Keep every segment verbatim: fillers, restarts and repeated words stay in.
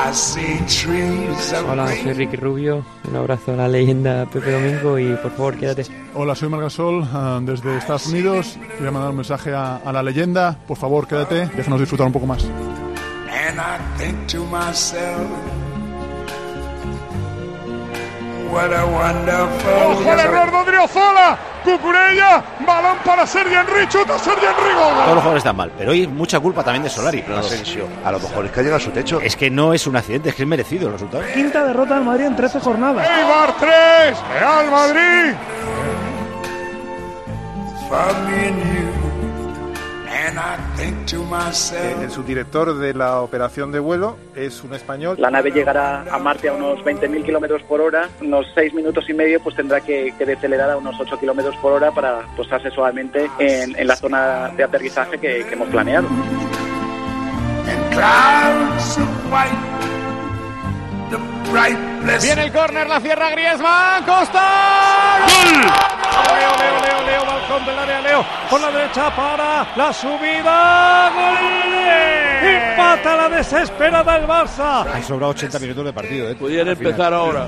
Hola, soy Ricky Rubio. Un abrazo a la leyenda Pepe Domingo y por favor quédate. Hola, soy Marc Gasol uh, desde Estados Unidos. Quería mandar un mensaje a, a la leyenda. Por favor quédate, déjanos disfrutar un poco más. And I think to myself, what a wonderful... ¡Ojo al error de Odriozola! Cucurella, balón para Sergi Henry, chuta Sergi Henry, gol. Todos los jugadores están mal, pero hay mucha culpa también de Solari. Asensio, a lo mejor es que ha llegado a su techo. Es que no es un accidente, es que es merecido el resultado. Quinta derrota del Madrid en trece jornadas. Eibar tres, Real Madrid. El subdirector de la operación de vuelo es un español. La nave llegará a Marte a unos veinte mil kilómetros por hora, unos seis minutos y medio, pues tendrá que, que decelerar a unos ocho kilómetros por hora para posarse suavemente en, en la zona de aterrizaje que, que hemos planeado. Viene el córner, la cierra Griezmann, Costa. ¡Gol! Leo, Leo, Leo, Leo, balcón del área, Leo, por la derecha para la subida. ¡Gol! Empata la desesperada el Barça. Han sobrado ochenta minutos de partido, ¿eh? Podrían empezar ahora.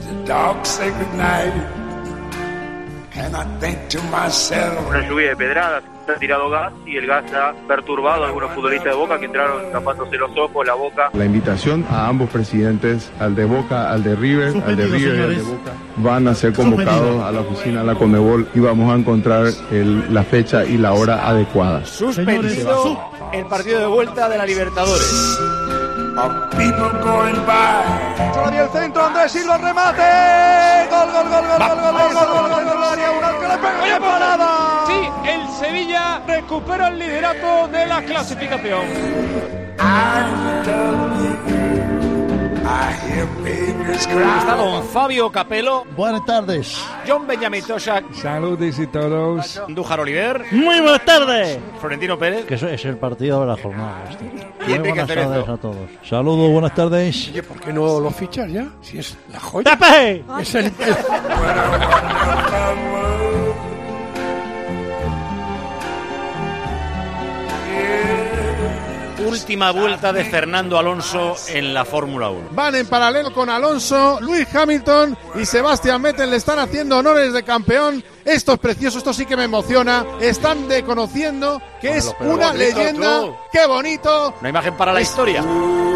Una lluvia de pedradas, se ha tirado gas y el gas ha perturbado a algunos futbolistas de Boca que entraron tapándose los ojos, la boca. La invitación a ambos presidentes, al de Boca, al de River, Suspendido, al de River señores. y al de Boca, van a ser convocados Suspendido. a la oficina de la Conmebol y vamos a encontrar el, la fecha y la hora adecuada. Suspendido el partido de vuelta de la Libertadores. Todavía el centro, Andrés Silva, remate. Gol, gol, gol, gol, gol, gol, gol, gol, gol, gol, área, una que le pega y parada. Sí, el Sevilla recupera el liderato de la clasificación. Está don Fabio Capello. Buenas tardes. John Benjamín Toshak. Saludos y todos. Andújar Oliver. Muy buenas tardes. Florentino Pérez. Que es el partido de la jornada. Este. Y Muy buenas tardes a todos. Saludos, buenas tardes. Oye, ¿por qué no lo fichas ya? Si es la joya. ¡Tape! Es el... Última vuelta de Fernando Alonso en la Fórmula uno. Van en paralelo con Alonso, Lewis Hamilton y Sebastian Vettel le están haciendo honores de campeón. Esto es precioso, esto sí que me emociona. Están reconociendo que es una leyenda. ¡Qué bonito! Una imagen para la historia.